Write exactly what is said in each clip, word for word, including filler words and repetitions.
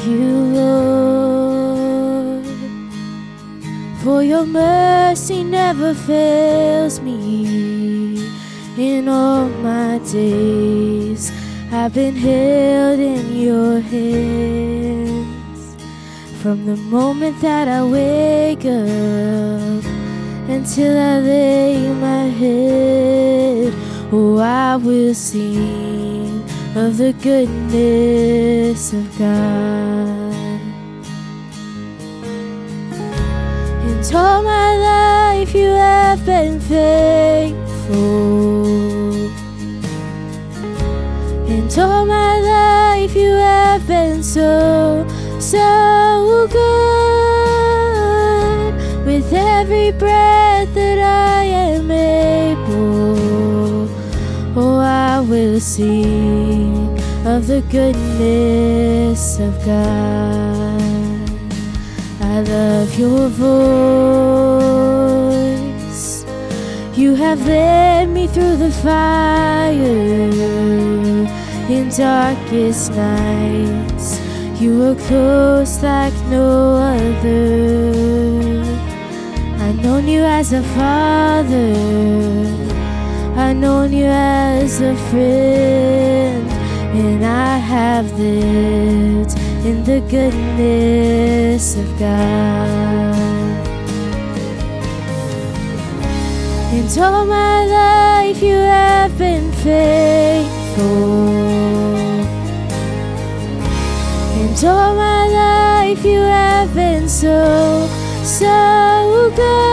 you, Lord, for your mercy never fails me. In all my days I've been held in your hands. From the moment that I wake up until I lay my head, oh, I will sing of the goodness of God. And all my life you have been faithful. And all my life you have been so, so good. With every breath that I am able, oh, I will sing of the goodness of God. I love your voice. You have led me through the fire in darkest nights. You were close like no other. I've known you as a father, I've known you as a friend, and I have lived in the goodness of God. And all my life you have been faithful. And all my life you have been so, so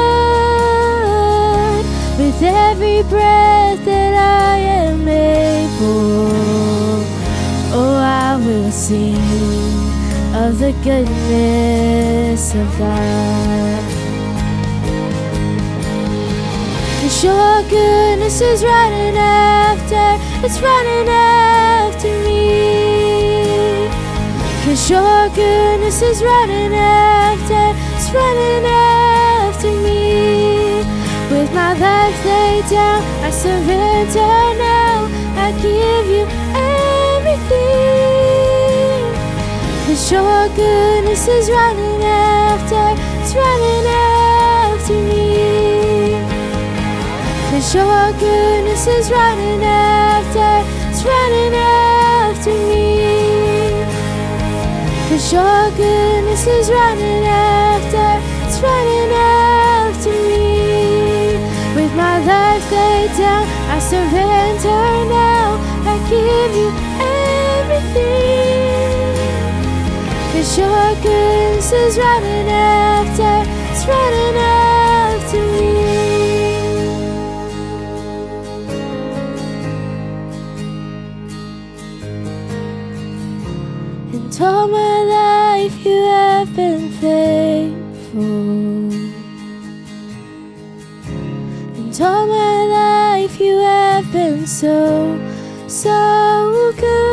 good. With every breath that I am able, oh, I will sing of the goodness of God. 'Cause your goodness is running after, it's running after me. 'Cause your goodness is running after, it's running after me. With my life laid down, I surrender now, I give you everything. 'Cause your goodness is running after, it's running after me. 'Cause your goodness is running after, it's running after me. 'Cause your goodness is running after, it's running after me. With my life laid down, I surrender now, I give you everything. 'Cause your goodness is running after, it's running after me. And all my life you have been faithful. And all my life you have been so, so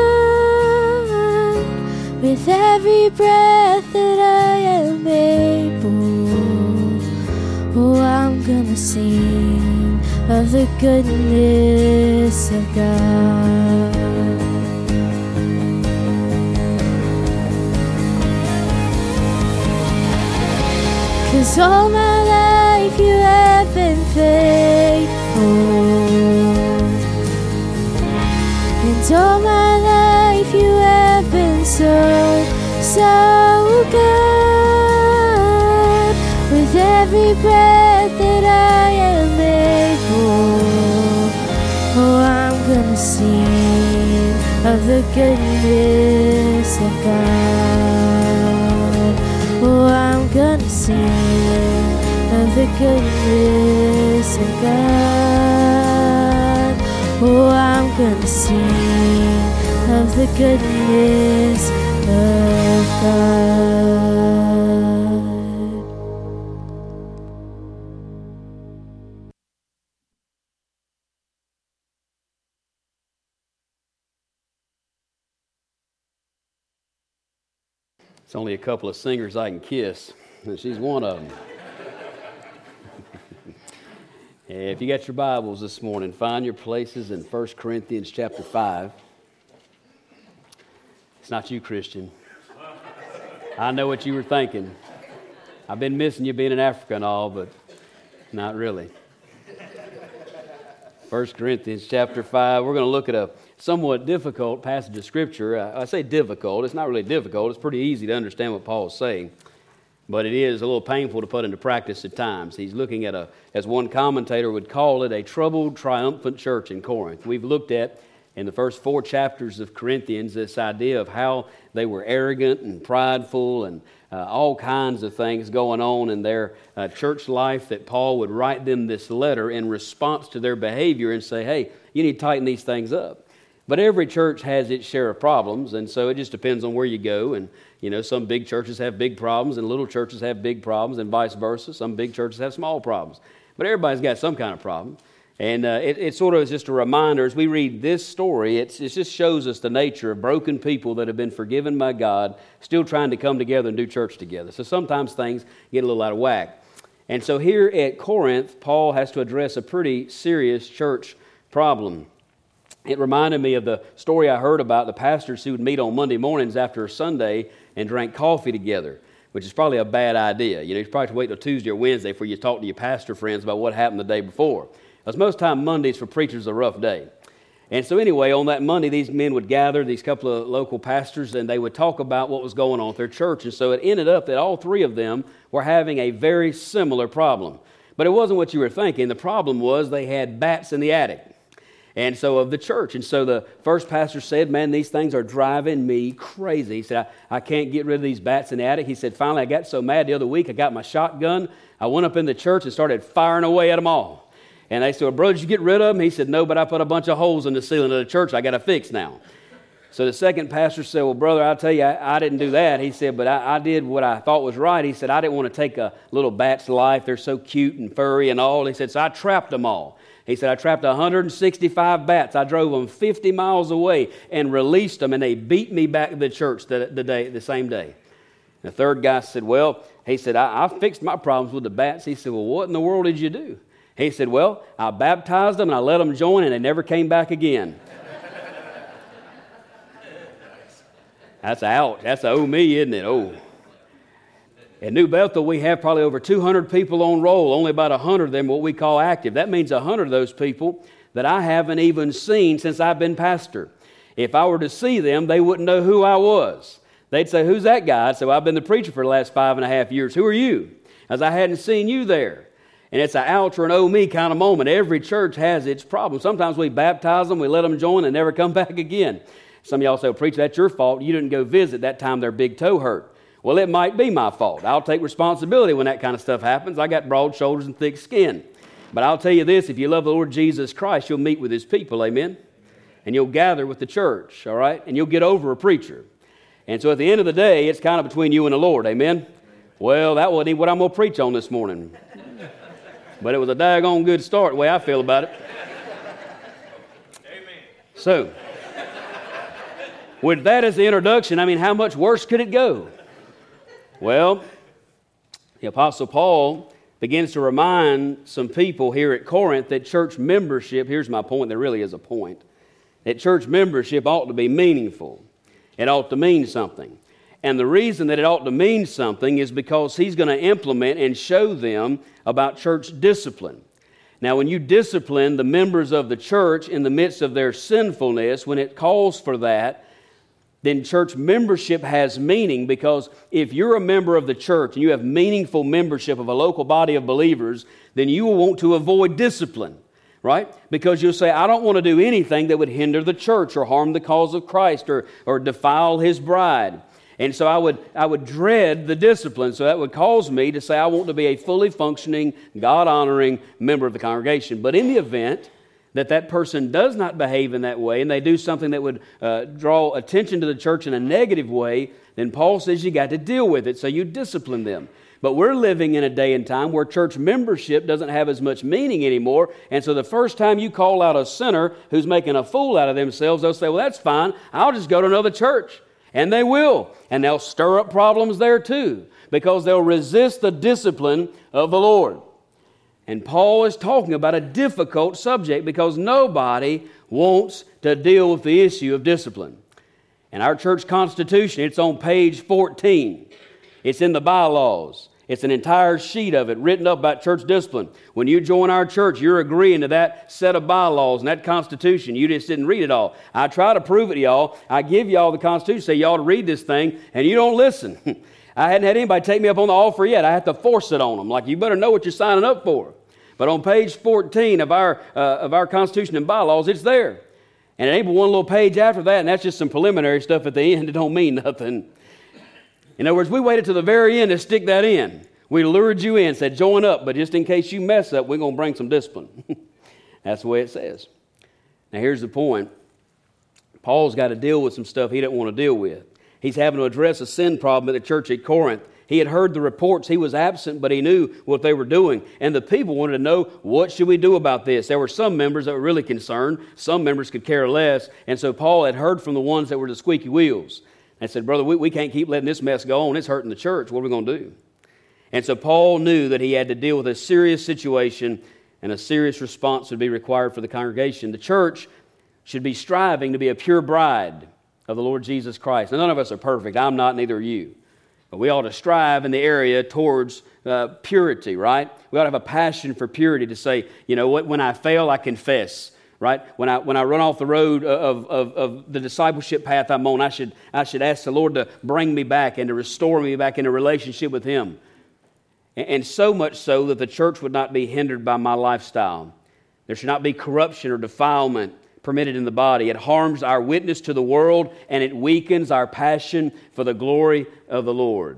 good. With every breath that I am able, oh, I'm gonna sing of the goodness of God. 'Cause all my life you have been faithful. And all my life you have been so, so good. With every breath that I am able, oh, I'm gonna sing of the goodness of God. Oh, I'm gonna sing of the goodness of God. Oh, I'm gonna sing of the goodness of God. It's only a couple of singers I can kiss, and she's one of them. If you got your Bibles this morning, find your places in First Corinthians chapter five. It's not you, Christian. I know what you were thinking. I've been missing you being in Africa and all, but not really. First Corinthians chapter five, we're going to look at a somewhat difficult passage of Scripture. I say difficult. It's not really difficult. It's pretty easy to understand what Paul is saying. But it is a little painful to put into practice at times. He's looking at a, as one commentator would call it, a troubled, triumphant church in Corinth. We've looked at, in the first four chapters of Corinthians, this idea of how they were arrogant and prideful and uh, all kinds of things going on in their uh, church life, that Paul would write them this letter in response to their behavior and say, hey, you need to tighten these things up. But every church has its share of problems, and so it just depends on where you go. And, you know, some big churches have big problems, and little churches have big problems, and vice versa. Some big churches have small problems. But everybody's got some kind of problem. And uh, it, it sort of is just a reminder, as we read this story, it's, it just shows us the nature of broken people that have been forgiven by God, still trying to come together and do church together. So sometimes things get a little out of whack. And so here at Corinth, Paul has to address a pretty serious church problem. It reminded me of the story I heard about the pastors who would meet on Monday mornings after a Sunday and drank coffee together, which is probably a bad idea. You know, you probably have to wait till Tuesday or Wednesday before you talk to your pastor friends about what happened the day before. Because most time Mondays for preachers is a rough day. And so anyway, on that Monday, these men would gather, these couple of local pastors, and they would talk about what was going on at their church. And so it ended up that all three of them were having a very similar problem. But it wasn't what you were thinking. The problem was they had bats in the attic. And so of the church. And so the first pastor said, man, these things are driving me crazy. He said, I, I can't get rid of these bats in the attic. He said, finally, I got so mad the other week, I got my shotgun. I went up in the church and started firing away at them all. And they said, well, brother, did you get rid of them? He said, no, but I put a bunch of holes in the ceiling of the church I got to fix now. So the second pastor said, well, brother, I'll tell you, I, I didn't do that. He said, but I, I did what I thought was right. He said, I didn't want to take a little bat's life. They're so cute and furry and all. He said, so I trapped them all. He said, I trapped one hundred sixty-five bats. I drove them fifty miles away and released them, and they beat me back to the church the, the, day, the same day. The third guy said, well, he said, I, I fixed my problems with the bats. He said, well, what in the world did you do? He said, well, I baptized them, and I let them join, and they never came back again. That's out. That's a oh me, isn't it? Oh. At New Bethel, we have probably over two hundred people on roll, only about one hundred of them what we call active. That means one hundred of those people that I haven't even seen since I've been pastor. If I were to see them, they wouldn't know who I was. They'd say, who's that guy? I'd say, well, I've been the preacher for the last five and a half years. Who are you? As I hadn't seen you there. And it's an ouch or an oh me kind of moment. Every church has its problem. Sometimes we baptize them, we let them join, and never come back again. Some of y'all say, well, preacher, that's your fault. You didn't go visit that time their big toe hurt. Well, it might be my fault. I'll take responsibility when that kind of stuff happens. I got broad shoulders and thick skin. But I'll tell you this, if you love the Lord Jesus Christ, you'll meet with His people, amen? And you'll gather with the church, all right? And you'll get over a preacher. And so at the end of the day, it's kind of between you and the Lord, amen? Well, that wasn't even what I'm going to preach on this morning. But it was a daggone good start, the way I feel about it. Amen. So, with that as the introduction, I mean, how much worse could it go? Well, the Apostle Paul begins to remind some people here at Corinth that church membership, here's my point, there really is a point, that church membership ought to be meaningful. It ought to mean something. And the reason that it ought to mean something is because he's going to implement and show them about church discipline. Now, when you discipline the members of the church in the midst of their sinfulness, when it calls for that, then church membership has meaning, because if you're a member of the church and you have meaningful membership of a local body of believers, then you will want to avoid discipline, right? Because you'll say, I don't want to do anything that would hinder the church or harm the cause of Christ or, or defile His bride. And so I would I would dread the discipline. So that would cause me to say I want to be a fully functioning, God-honoring member of the congregation. But in the event that that person does not behave in that way and they do something that would uh, draw attention to the church in a negative way, then Paul says you got to deal with it, so you discipline them. But we're living in a day and time where church membership doesn't have as much meaning anymore, and so the first time you call out a sinner who's making a fool out of themselves, they'll say, well, that's fine, I'll just go to another church. And they will, and they'll stir up problems there too, because they'll resist the discipline of the Lord. And Paul is talking about a difficult subject because nobody wants to deal with the issue of discipline. And our church constitution, it's on page fourteen. It's in the bylaws. It's an entire sheet of it written up about church discipline. When you join our church, you're agreeing to that set of bylaws and that constitution. You just didn't read it all. I try to prove it to y'all. I give y'all the constitution, say y'all to read this thing, and you don't listen. I hadn't had anybody take me up on the offer yet. I have to force it on them. Like, you better know what you're signing up for. But on page fourteen of our uh, of our constitution and bylaws, it's there. And it ain't but one little page after that, and that's just some preliminary stuff at the end. It don't mean nothing. In other words, we waited to the very end to stick that in. We lured you in, said join up, but just in case you mess up, we're going to bring some discipline. That's the way it says. Now here's the point. Paul's got to deal with some stuff he didn't want to deal with. He's having to address a sin problem at the church at Corinth. He had heard the reports. He was absent, but he knew what they were doing. And the people wanted to know, what should we do about this? There were some members that were really concerned. Some members could care less. And so Paul had heard from the ones that were the squeaky wheels. And said, brother, we, we can't keep letting this mess go on. It's hurting the church. What are we going to do? And so Paul knew that he had to deal with a serious situation, and a serious response would be required for the congregation. The church should be striving to be a pure bride of the Lord Jesus Christ. Now, none of us are perfect. I'm not, neither are you. But we ought to strive in the area towards uh, purity, right? We ought to have a passion for purity to say, you know what, when I fail, I confess. Right? When I when I run off the road of, of, of the discipleship path I'm on, I should I should ask the Lord to bring me back and to restore me back in a relationship with Him. And, and so much so that the church would not be hindered by my lifestyle. There should not be corruption or defilement permitted in the body. It harms our witness to the world, and it weakens our passion for the glory of the Lord.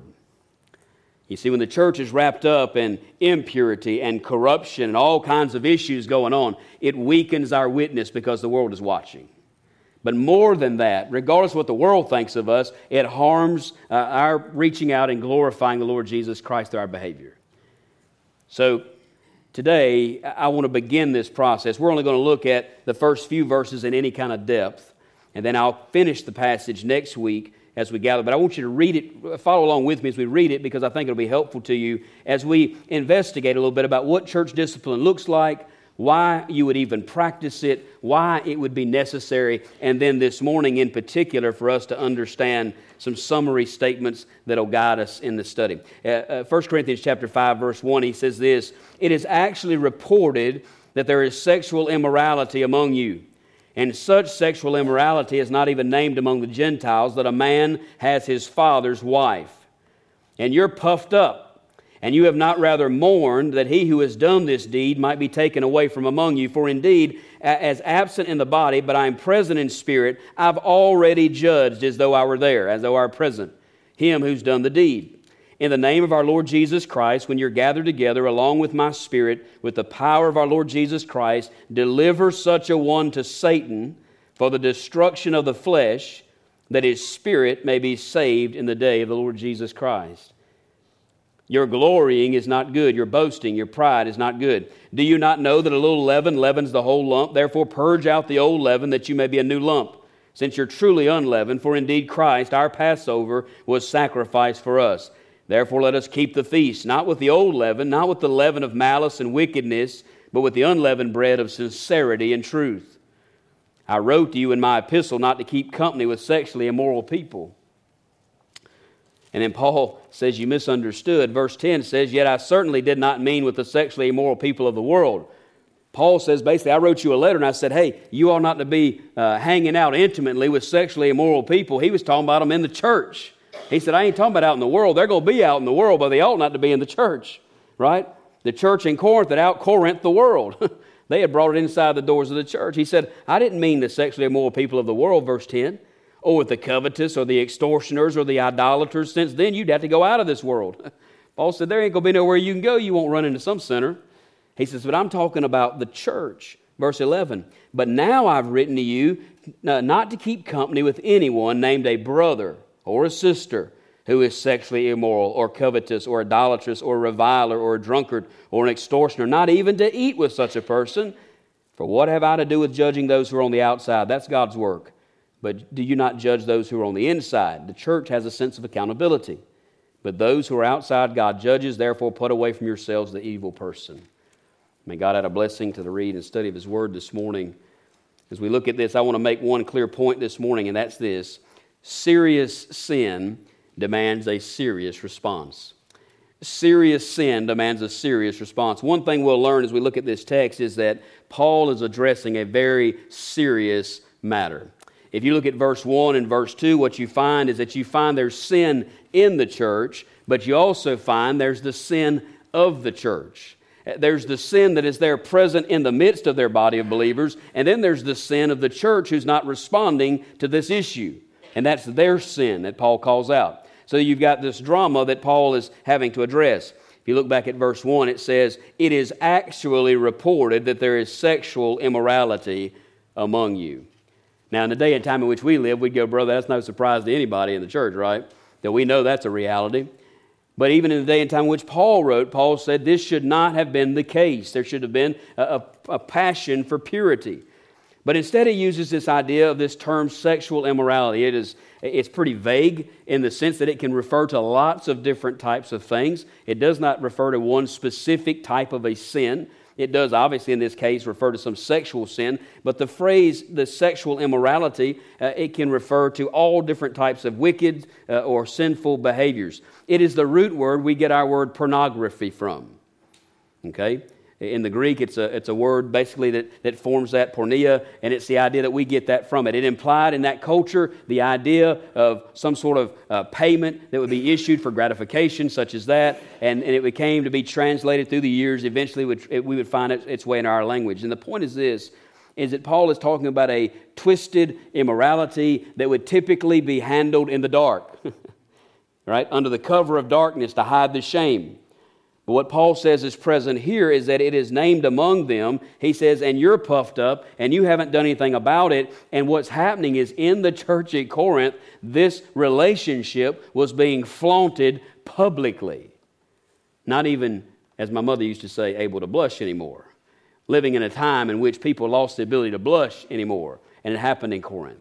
You see, when the church is wrapped up in impurity and corruption and all kinds of issues going on, it weakens our witness because the world is watching. But more than that, regardless of what the world thinks of us, it harms uh, our reaching out and glorifying the Lord Jesus Christ through our behavior. So today, I want to begin this process. We're only going to look at the first few verses in any kind of depth, and then I'll finish the passage next week as we gather. But I want you to read it, follow along with me as we read it, because I think it'll be helpful to you as we investigate a little bit about what church discipline looks like, why you would even practice it, why it would be necessary, and then this morning in particular for us to understand some summary statements that will guide us in the study. Uh, uh, First Corinthians chapter five, verse one, he says this, "It is actually reported that there is sexual immorality among you. And such sexual immorality is not even named among the Gentiles, that a man has his father's wife. And you're puffed up, and you have not rather mourned that he who has done this deed might be taken away from among you. For indeed, as absent in the body, but I am present in spirit, I've already judged as though I were there, as though I were present, him who's done the deed. In the name of our Lord Jesus Christ, when you're gathered together along with my spirit, with the power of our Lord Jesus Christ, deliver such a one to Satan for the destruction of the flesh, that his spirit may be saved in the day of the Lord Jesus Christ. Your glorying is not good. Your boasting, your pride is not good. Do you not know that a little leaven leavens the whole lump? Therefore purge out the old leaven, that you may be a new lump, since you're truly unleavened. For indeed Christ, our Passover, was sacrificed for us. Therefore let us keep the feast, not with the old leaven, not with the leaven of malice and wickedness, but with the unleavened bread of sincerity and truth. I wrote to you in my epistle not to keep company with sexually immoral people." And then Paul says you misunderstood. Verse ten says, "Yet I certainly did not mean with the sexually immoral people of the world." Paul says basically, I wrote you a letter and I said, hey, you ought not to be uh, hanging out intimately with sexually immoral people. He was talking about them in the church. He said, I ain't talking about out in the world. They're going to be out in the world, but they ought not to be in the church, right? The church in Corinth that out-Corinth the world. They had brought it inside the doors of the church. He said, I didn't mean the sexually immoral people of the world, verse ten, or with the covetous or the extortioners or the idolaters. Since then, you'd have to go out of this world. Paul said, there ain't going to be nowhere you can go. You won't run into some sinner. He says, but I'm talking about the church. Verse eleven, but now I've written to you uh, not to keep company with anyone named a brother or a sister who is sexually immoral or covetous or idolatrous or a reviler or a drunkard or an extortioner, not even to eat with such a person. For what have I to do with judging those who are on the outside? That's God's work. But do you not judge those who are on the inside? The church has a sense of accountability. But those who are outside, God judges. Therefore, put away from yourselves the evil person. May God add a blessing to the read and study of His Word this morning. As we look at this, I want to make one clear point this morning, and that's this. Serious sin demands a serious response. Serious sin demands a serious response. One thing we'll learn as we look at this text is that Paul is addressing a very serious matter. If you look at verse one and verse two, what you find is that you find there's sin in the church, but you also find there's the sin of the church. There's the sin that is there present in the midst of their body of believers, and then there's the sin of the church who's not responding to this issue. And that's their sin that Paul calls out. So you've got this drama that Paul is having to address. If you look back at verse one, it says, "It is actually reported that there is sexual immorality among you." Now, in the day and time in which we live, we'd go, brother, that's no surprise to anybody in the church, right? That we know that's a reality. But even in the day and time in which Paul wrote, Paul said this should not have been the case. There should have been a, a, a passion for purity. But instead he uses this idea of this term sexual immorality. It is, it's pretty vague in the sense that it can refer to lots of different types of things. It does not refer to one specific type of a sin. It does obviously in this case refer to some sexual sin, but the phrase, the sexual immorality, uh, it can refer to all different types of wicked uh, or sinful behaviors. It is the root word we get our word pornography from. Okay? In the Greek, it's a it's a word basically that, that forms that porneia, and it's the idea that we get that from it. It implied in that culture the idea of some sort of uh, payment that would be issued for gratification, such as that, and, and it became to be translated through the years. Eventually, would, it, we would find it, its way in our language. And the point is this, is that Paul is talking about a twisted immorality that would typically be handled in the dark, right, under the cover of darkness to hide the shame. But what Paul says is present here is that it is named among them. He says, and you're puffed up, and you haven't done anything about it. And what's happening is in the church at Corinth, this relationship was being flaunted publicly. Not even, as my mother used to say, able to blush anymore. Living in a time in which people lost the ability to blush anymore. And it happened in Corinth.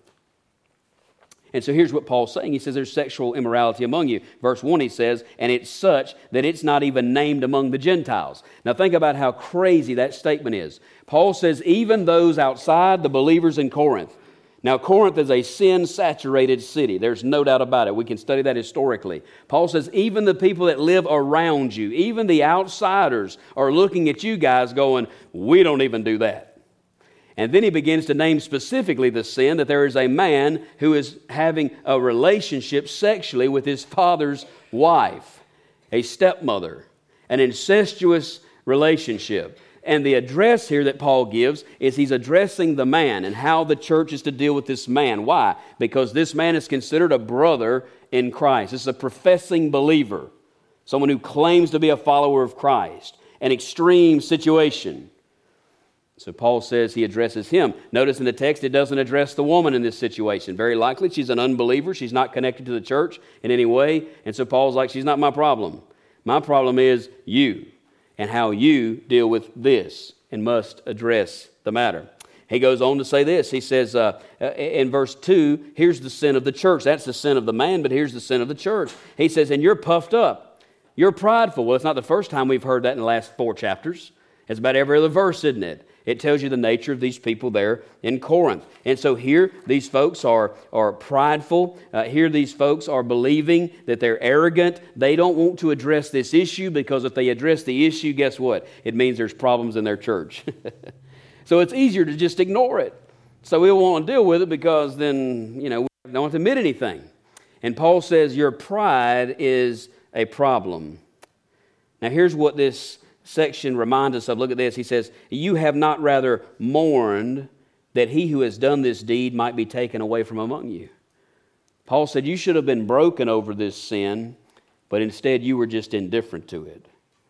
And so here's what Paul's saying. He says there's sexual immorality among you. Verse one he says, and it's such that it's not even named among the Gentiles. Now think about how crazy that statement is. Paul says even those outside the believers in Corinth. Now Corinth is a sin-saturated city. There's no doubt about it. We can study that historically. Paul says even the people that live around you, even the outsiders are looking at you guys going, we don't even do that. And then he begins to name specifically the sin that there is a man who is having a relationship sexually with his father's wife, a stepmother, an incestuous relationship. And the address here that Paul gives is he's addressing the man and how the church is to deal with this man. Why? Because this man is considered a brother in Christ. This is a professing believer, someone who claims to be a follower of Christ. An extreme situation. So Paul says he addresses him. Notice in the text it doesn't address the woman in this situation. Very likely she's an unbeliever. She's not connected to the church in any way. And so Paul's like, she's not my problem. My problem is you and how you deal with this and must address the matter. He goes on to say this. He says uh, in verse two, here's the sin of the church. That's the sin of the man, but here's the sin of the church. He says, and you're puffed up. You're prideful. Well, it's not the first time we've heard that in the last four chapters. It's about every other verse, isn't it? It tells you the nature of these people there in Corinth. And so here, these folks are, are prideful. Uh, here, these folks are believing that they're arrogant. They don't want to address this issue because if they address the issue, guess what? It means there's problems in their church. So it's easier to just ignore it. So we won't want to deal with it because then, you know, we don't have to admit anything. And Paul says your pride is a problem. Now here's what this section reminds us of. Look at this. He says, you have not rather mourned that he who has done this deed might be taken away from among you. Paul said you should have been broken over this sin, but instead you were just indifferent to it.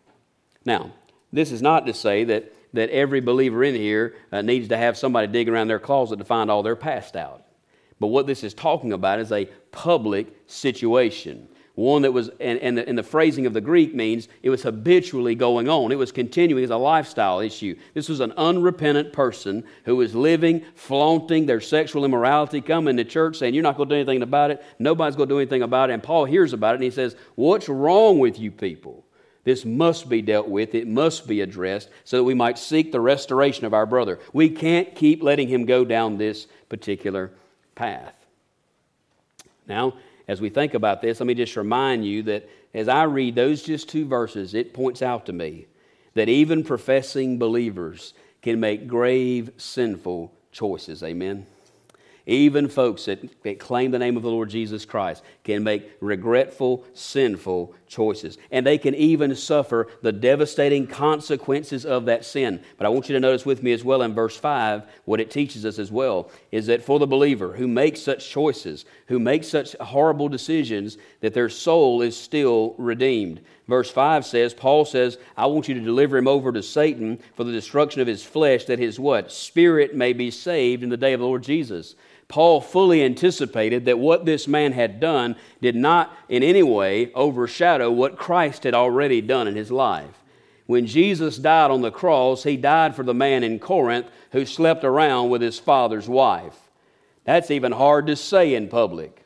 Now, this is not to say that, that every believer in here uh, needs to have somebody dig around their closet to find all their past out. But what this is talking about is a public situation. One that was, and, and, the, and the phrasing of the Greek means it was habitually going on. It was continuing as a lifestyle issue. This was an unrepentant person who was living, flaunting their sexual immorality, coming to church saying, you're not going to do anything about it. Nobody's going to do anything about it. And Paul hears about it and he says, what's wrong with you people? This must be dealt with. It must be addressed so that we might seek the restoration of our brother. We can't keep letting him go down this particular path. Now, as we think about this, let me just remind you that as I read those just two verses, it points out to me that even professing believers can make grave sinful choices. Amen? Even folks that, that claim the name of the Lord Jesus Christ can make regretful, sinful choices. And they can even suffer the devastating consequences of that sin. But I want you to notice with me as well in verse five, what it teaches us as well, is that for the believer who makes such choices, who makes such horrible decisions, that their soul is still redeemed. Verse five says, Paul says, I want you to deliver him over to Satan for the destruction of his flesh, that his what? Spirit may be saved in the day of the Lord Jesus. Paul fully anticipated that what this man had done did not in any way overshadow what Christ had already done in his life. When Jesus died on the cross, he died for the man in Corinth who slept around with his father's wife. That's even hard to say in public,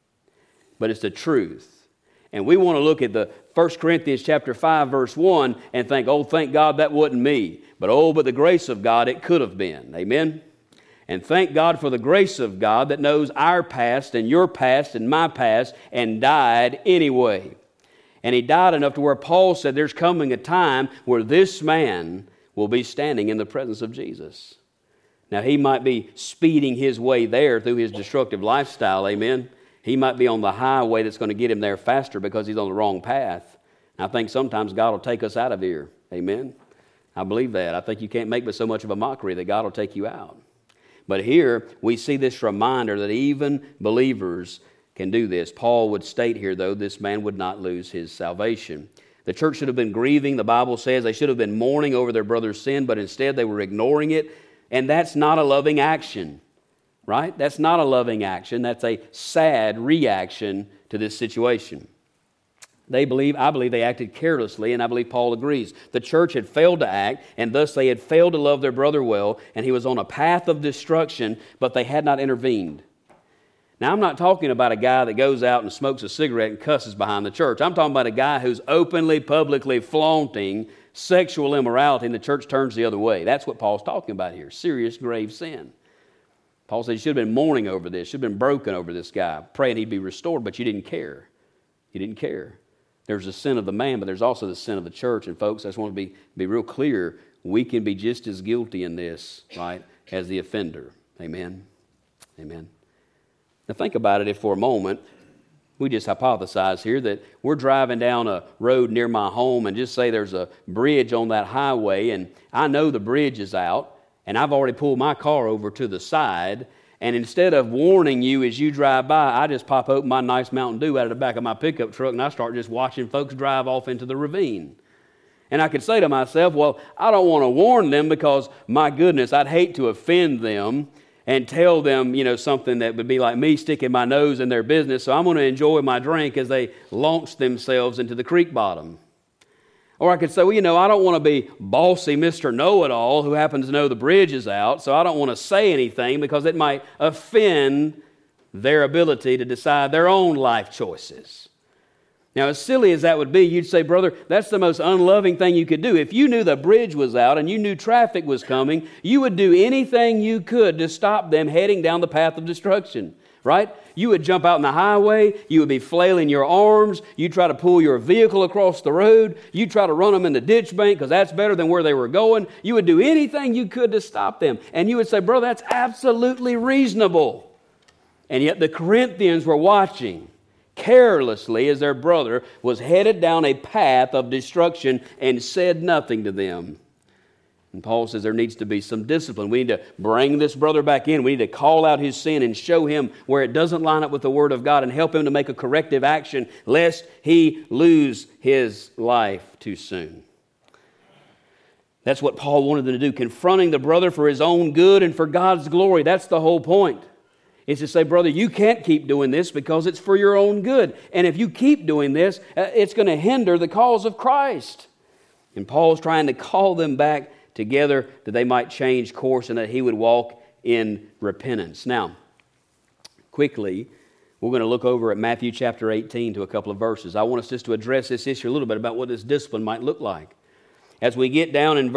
but it's the truth. And we want to look at the First Corinthians chapter five, verse one, and think, oh, thank God that wasn't me. But oh, but the grace of God, it could have been. Amen? And thank God for the grace of God that knows our past and your past and my past and died anyway. And he died enough to where Paul said there's coming a time where this man will be standing in the presence of Jesus. Now, he might be speeding his way there through his destructive lifestyle, amen? He might be on the highway that's going to get him there faster because he's on the wrong path. And I think sometimes God will take us out of here, amen? I believe that. I think you can't make but so much of a mockery that God will take you out. But here we see this reminder that even believers can do this. Paul would state here, though, this man would not lose his salvation. The church should have been grieving. The Bible says they should have been mourning over their brother's sin, but instead they were ignoring it. And that's not a loving action, right? That's not a loving action. That's a sad reaction to this situation. They believe, I believe they acted carelessly, and I believe Paul agrees. The church had failed to act, and thus they had failed to love their brother well, and he was on a path of destruction, but they had not intervened. Now, I'm not talking about a guy that goes out and smokes a cigarette and cusses behind the church. I'm talking about a guy who's openly, publicly flaunting sexual immorality, and the church turns the other way. That's what Paul's talking about here, serious, grave sin. Paul said you should have been mourning over this, should have been broken over this guy, praying he'd be restored, but you didn't care. You didn't care. There's the sin of the man, but there's also the sin of the church. And folks, I just want to be, be real clear. We can be just as guilty in this, right, as the offender. Amen? Amen. Now think about it if for a moment, we just hypothesize here that we're driving down a road near my home and just say there's a bridge on that highway, and I know the bridge is out, and I've already pulled my car over to the side, and instead of warning you as you drive by, I just pop open my nice Mountain Dew out of the back of my pickup truck and I start just watching folks drive off into the ravine. And I could say to myself, well, I don't want to warn them because, my goodness, I'd hate to offend them and tell them, you know, something that would be like me sticking my nose in their business, so I'm going to enjoy my drink as they launch themselves into the creek bottom. Or I could say, well, you know, I don't want to be bossy Mister Know-it-all who happens to know the bridge is out, so I don't want to say anything because it might offend their ability to decide their own life choices. Now, as silly as that would be, you'd say, brother, that's the most unloving thing you could do. If you knew the bridge was out and you knew traffic was coming, you would do anything you could to stop them heading down the path of destruction, right? You would jump out in the highway, you would be flailing your arms, you'd try to pull your vehicle across the road, you'd try to run them in the ditch bank because that's better than where they were going. You would do anything you could to stop them. And you would say, brother, that's absolutely reasonable. And yet the Corinthians were watching carelessly as their brother was headed down a path of destruction and said nothing to them. And Paul says there needs to be some discipline. We need to bring this brother back in. We need to call out his sin and show him where it doesn't line up with the Word of God and help him to make a corrective action lest he lose his life too soon. That's what Paul wanted them to do, confronting the brother for his own good and for God's glory. That's the whole point. Is to say, brother, you can't keep doing this because it's for your own good. And if you keep doing this, it's going to hinder the cause of Christ. And Paul's trying to call them back together that they might change course and that he would walk in repentance. Now, quickly, we're going to look over at Matthew chapter eighteen to a couple of verses. I want us just to address this issue a little bit about what this discipline might look like. As we get down in verse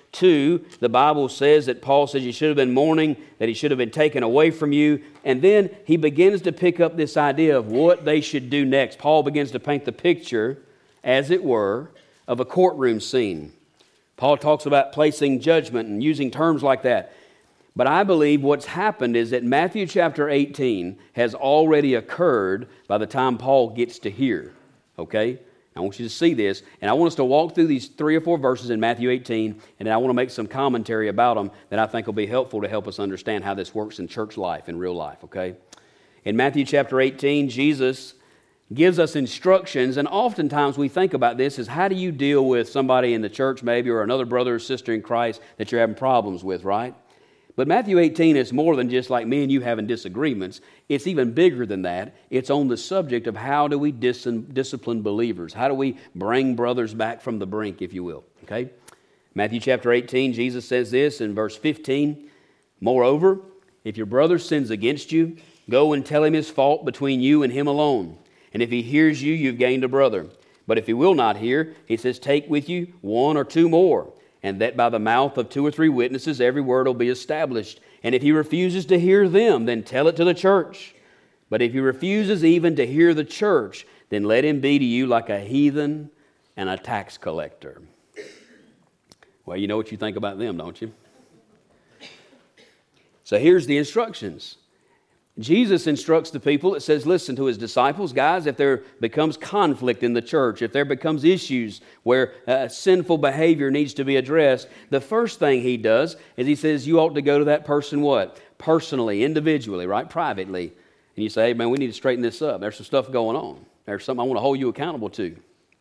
two, the Bible says that Paul says you should have been mourning, that he should have been taken away from you. And then he begins to pick up this idea of what they should do next. Paul begins to paint the picture, as it were, of a courtroom scene. Paul talks about placing judgment and using terms like that. But I believe what's happened is that Matthew chapter eighteen has already occurred by the time Paul gets to here. Okay? I want you to see this, and I want us to walk through these three or four verses in Matthew eighteen, and then I want to make some commentary about them that I think will be helpful to help us understand how this works in church life, in real life, okay? In Matthew chapter eighteen, Jesus gives us instructions, and oftentimes we think about this as how do you deal with somebody in the church maybe or another brother or sister in Christ that you're having problems with, right? But Matthew eighteen is more than just like me and you having disagreements. It's even bigger than that. It's on the subject of how do we dis- discipline believers? How do we bring brothers back from the brink, if you will? Okay? Matthew chapter eighteen, Jesus says this in verse fifteen. Moreover, if your brother sins against you, go and tell him his fault between you and him alone. And if he hears you, you've gained a brother. But if he will not hear, he says, take with you one or two more, and that by the mouth of two or three witnesses every word will be established. And if he refuses to hear them, then tell it to the church. But if he refuses even to hear the church, then let him be to you like a heathen and a tax collector. Well, you know what you think about them, don't you? So here's the instructions. Jesus instructs the people, it says, listen to his disciples, guys, if there becomes conflict in the church, if there becomes issues where uh, sinful behavior needs to be addressed, the first thing he does is he says you ought to go to that person what? Personally, individually, right? Privately. And you say, hey, man, we need to straighten this up. There's some stuff going on. There's something I want to hold you accountable to.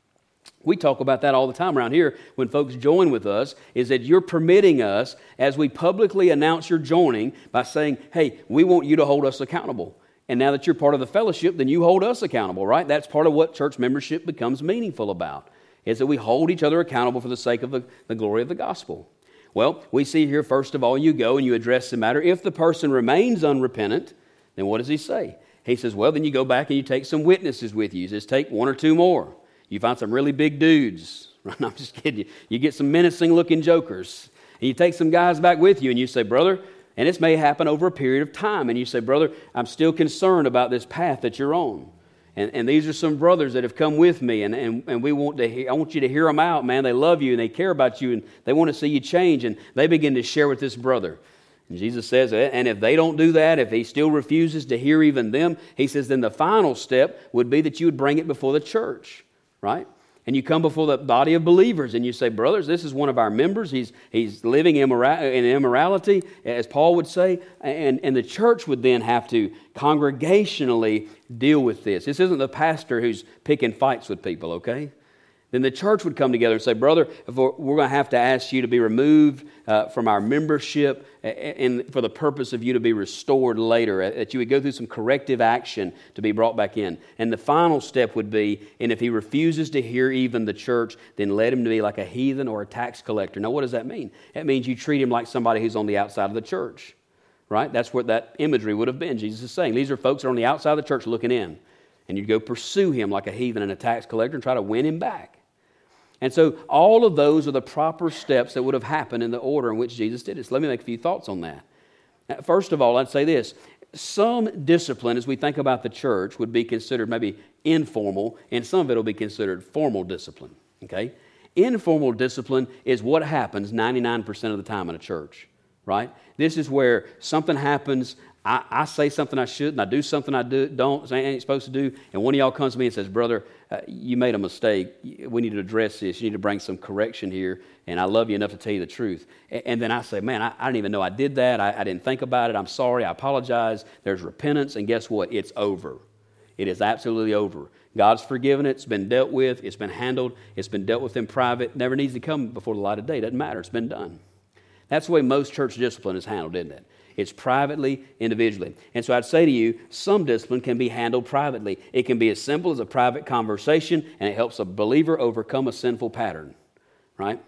We talk about that all the time around here when folks join with us, is that you're permitting us, as we publicly announce your joining, by saying, hey, we want you to hold us accountable. And now that you're part of the fellowship, then you hold us accountable, right? That's part of what church membership becomes meaningful about, is that we hold each other accountable for the sake of the, the glory of the gospel. Well, we see here, first of all, you go and you address the matter. If the person remains unrepentant, then what does he say? He says, well, then you go back and you take some witnesses with you. He says, take one or two more. You find some really big dudes. No, I'm just kidding you. You get some menacing-looking jokers. And you take some guys back with you and you say, brother, and this may happen over a period of time, and you say, brother, I'm still concerned about this path that you're on. And, and these are some brothers that have come with me, and, and, and we want to hear, I want you to hear them out, man. They love you, and they care about you, and they want to see you change. And they begin to share with this brother. And Jesus says, and if they don't do that, if he still refuses to hear even them, he says, then the final step would be that you would bring it before the church. Right? And you come before the body of believers and you say, brothers, this is one of our members. He's he's living immora- in immorality, as Paul would say. And, and the church would then have to congregationally deal with this. This isn't the pastor who's picking fights with people, okay? Then the church would come together and say, brother, if we're, we're going to have to ask you to be removed uh, from our membership and for the purpose of you to be restored later, that you would go through some corrective action to be brought back in. And the final step would be, and if he refuses to hear even the church, then let him be like a heathen or a tax collector. Now, what does that mean? That means you treat him like somebody who's on the outside of the church, right? That's what that imagery would have been. Jesus is saying, these are folks that are on the outside of the church looking in. And you'd go pursue him like a heathen and a tax collector and try to win him back. And so all of those are the proper steps that would have happened in the order in which Jesus did it. So let me make a few thoughts on that. Now, first of all, I'd say this. Some discipline, as we think about the church, would be considered maybe informal, and some of it will be considered formal discipline. Okay? Informal discipline is what happens ninety-nine percent of the time in a church, right? This is where something happens, I, I say something I shouldn't, I do something I do, don't, I ain't supposed to do, and one of y'all comes to me and says, brother, uh, you made a mistake. We need to address this. You need to bring some correction here, and I love you enough to tell you the truth. And, and then I say, man, I, I didn't even know I did that. I, I didn't think about it. I'm sorry. I apologize. There's repentance, and guess what? It's over. It is absolutely over. God's forgiven it. It's been dealt with. It's been handled. It's been dealt with in private. Never needs to come before the light of day. Doesn't matter. It's been done. That's the way most church discipline is handled, isn't it? It's privately, individually. And so I'd say to you, some discipline can be handled privately. It can be as simple as a private conversation, and it helps a believer overcome a sinful pattern, right?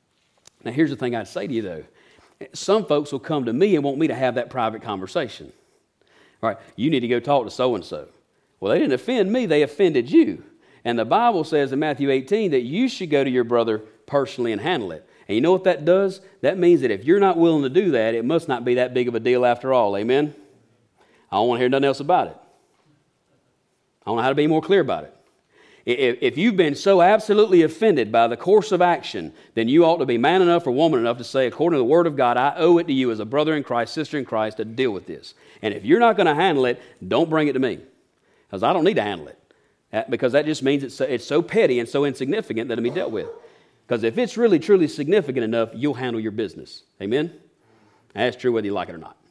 Now, here's the thing I'd say to you, though. Some folks will come to me and want me to have that private conversation. All right, you need to go talk to so-and-so. Well, they didn't offend me. They offended you. And the Bible says in Matthew eighteen that you should go to your brother personally and handle it. And you know what that does? That means that if you're not willing to do that, it must not be that big of a deal after all. Amen? I don't want to hear nothing else about it. I don't know how to be more clear about it. If you've been so absolutely offended by the course of action, then you ought to be man enough or woman enough to say, according to the Word of God, I owe it to you as a brother in Christ, sister in Christ, to deal with this. And if you're not going to handle it, don't bring it to me, because I don't need to handle it, because that just means it's so, it's so petty and so insignificant that it'll be dealt with. Because if it's really, truly significant enough, you'll handle your business. Amen? And that's true whether you like it or not.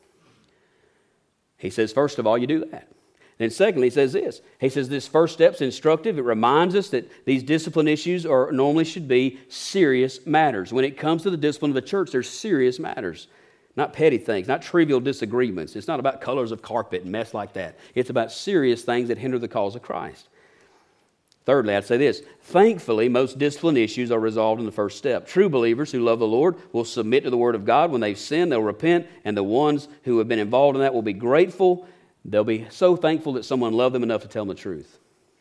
He says, first of all, you do that. Then secondly, he says this. He says this first step's instructive. It reminds us that these discipline issues are normally should be serious matters. When it comes to the discipline of the church, they're serious matters. Not petty things, not trivial disagreements. It's not about colors of carpet and mess like that. It's about serious things that hinder the cause of Christ. Thirdly, I'd say this. Thankfully, most discipline issues are resolved in the first step. True believers who love the Lord will submit to the Word of God. When they've sinned, they'll repent, and the ones who have been involved in that will be grateful. They'll be so thankful that someone loved them enough to tell them the truth.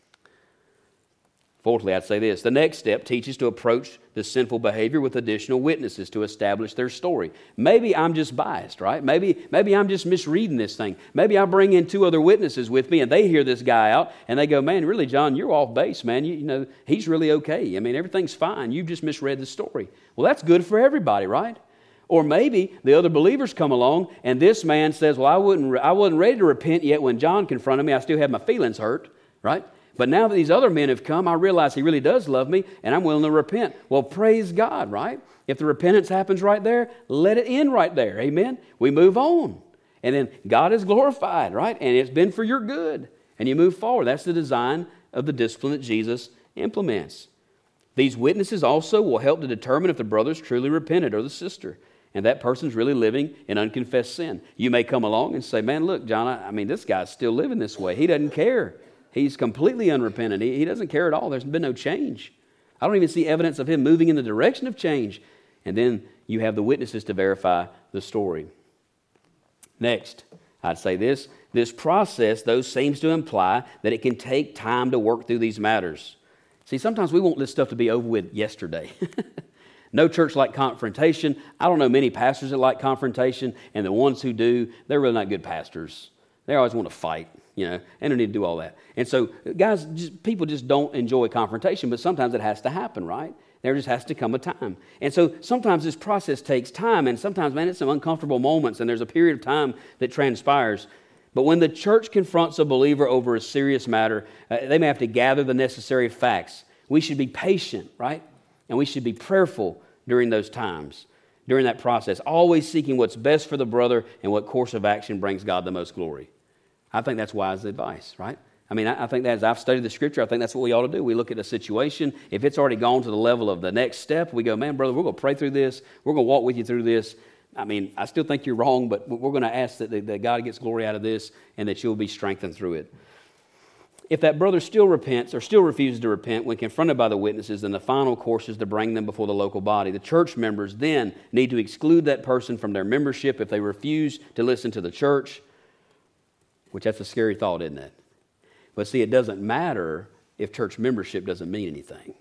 Fourthly, I'd say this. The next step teaches to approach the sinful behavior with additional witnesses to establish their story. Maybe I'm just biased, right? Maybe, maybe I'm just misreading this thing. Maybe I bring in two other witnesses with me and they hear this guy out and they go, man, really, John, you're off base, man. You, you know, he's really okay. I mean, everything's fine. You've just misread the story. Well, that's good for everybody, right? Or maybe the other believers come along and this man says, well, I, wouldn't, I wasn't ready to repent yet when John confronted me. I still had my feelings hurt, right? But now that these other men have come, I realize he really does love me and I'm willing to repent. Well, praise God, right? If the repentance happens right there, let it end right there. Amen? We move on. And then God is glorified, right? And it's been for your good. And you move forward. That's the design of the discipline that Jesus implements. These witnesses also will help to determine if the brother's truly repented or the sister. And that person's really living in unconfessed sin. You may come along and say, man, look, John, I, I mean, this guy's still living this way. He doesn't care. He's completely unrepentant. He, he doesn't care at all. There's been no change. I don't even see evidence of him moving in the direction of change. And then you have the witnesses to verify the story. Next, I'd say this. This process, though, seems to imply that it can take time to work through these matters. See, sometimes we want this stuff to be over with yesterday. No church like confrontation. I don't know many pastors that like confrontation, and the ones who do, they're really not good pastors. They always want to fight, you know, and they need to do all that. And so, guys, just, people just don't enjoy confrontation, but sometimes it has to happen, right? There just has to come a time. And so sometimes this process takes time, and sometimes, man, it's some uncomfortable moments, and there's a period of time that transpires. But when the church confronts a believer over a serious matter, uh, they may have to gather the necessary facts. We should be patient, right? And we should be prayerful during those times, during that process, always seeking what's best for the brother and what course of action brings God the most glory. I think that's wise advice, right? I mean, I, I think that as I've studied the Scripture, I think that's what we ought to do. We look at a situation. If it's already gone to the level of the next step, we go, man, brother, we're going to pray through this. We're going to walk with you through this. I mean, I still think you're wrong, but we're going to ask that, that God gets glory out of this and that you'll be strengthened through it. If that brother still repents or still refuses to repent when confronted by the witnesses, then the final course is to bring them before the local body. The church members then need to exclude that person from their membership if they refuse to listen to the church, which that's a scary thought, isn't it? But see, it doesn't matter if church membership doesn't mean anything.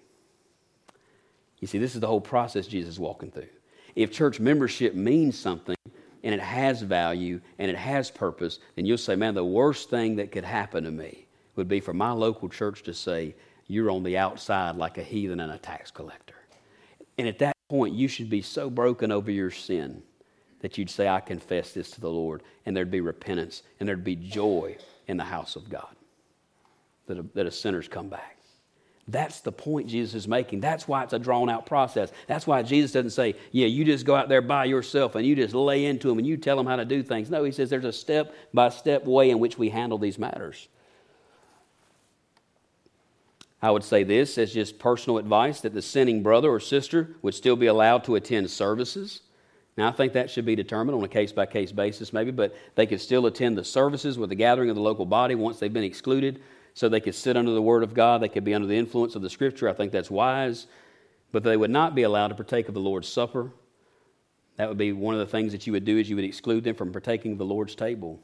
You see, this is the whole process Jesus is walking through. If church membership means something and it has value and it has purpose, then you'll say, man, the worst thing that could happen to me would be for my local church to say, you're on the outside like a heathen and a tax collector. And at that point, you should be so broken over your sin that you'd say, I confess this to the Lord, and there'd be repentance, and there'd be joy in the house of God, that a, that a sinner's come back. That's the point Jesus is making. That's why it's a drawn-out process. That's why Jesus doesn't say, yeah, you just go out there by yourself and you just lay into them and you tell them how to do things. No, he says there's a step-by-step way in which we handle these matters. I would say this as just personal advice, that the sinning brother or sister would still be allowed to attend services. Now, I think that should be determined on a case-by-case basis maybe, but they could still attend the services with the gathering of the local body once they've been excluded, so they could sit under the Word of God. They could be under the influence of the Scripture. I think that's wise. But they would not be allowed to partake of the Lord's Supper. That would be one of the things that you would do, is you would exclude them from partaking of the Lord's table.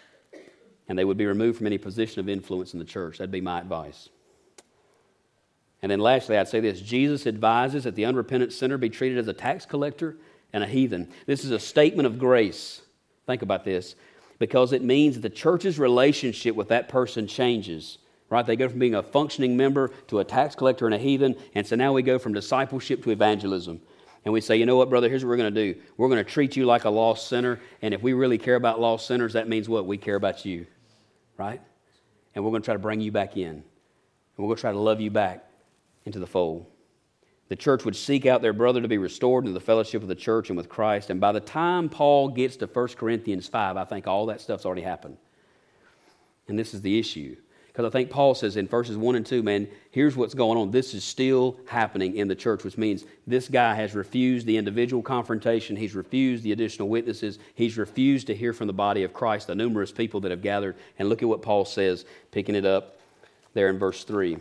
And they would be removed from any position of influence in the church. That'd be my advice. And then lastly, I'd say this. Jesus advises that the unrepentant sinner be treated as a tax collector and a heathen. This is a statement of grace. Think about this. Because it means that the church's relationship with that person changes. Right? They go from being a functioning member to a tax collector and a heathen. And so now we go from discipleship to evangelism. And we say, you know what, brother, here's what we're going to do. We're going to treat you like a lost sinner. And if we really care about lost sinners, that means what? We care about you. Right? And we're going to try to bring you back in. And we're going to try to love you back into the fold. The church would seek out their brother to be restored into the fellowship of the church and with Christ. And by the time Paul gets to First Corinthians five, I think all that stuff's already happened. And this is the issue. Because I think Paul says in verses one and two, man, here's what's going on. This is still happening in the church, which means this guy has refused the individual confrontation. He's refused the additional witnesses. He's refused to hear from the body of Christ, the numerous people that have gathered. And look at what Paul says, picking it up there in verse three.